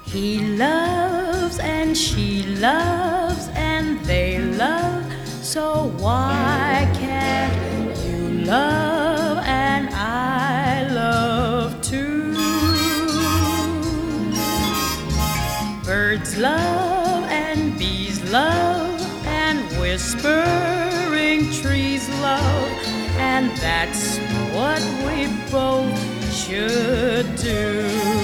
He loves and she loves and they love, so why can't you love and I love too? Birds love and bees love and whispering trees love, and that's what we both should do.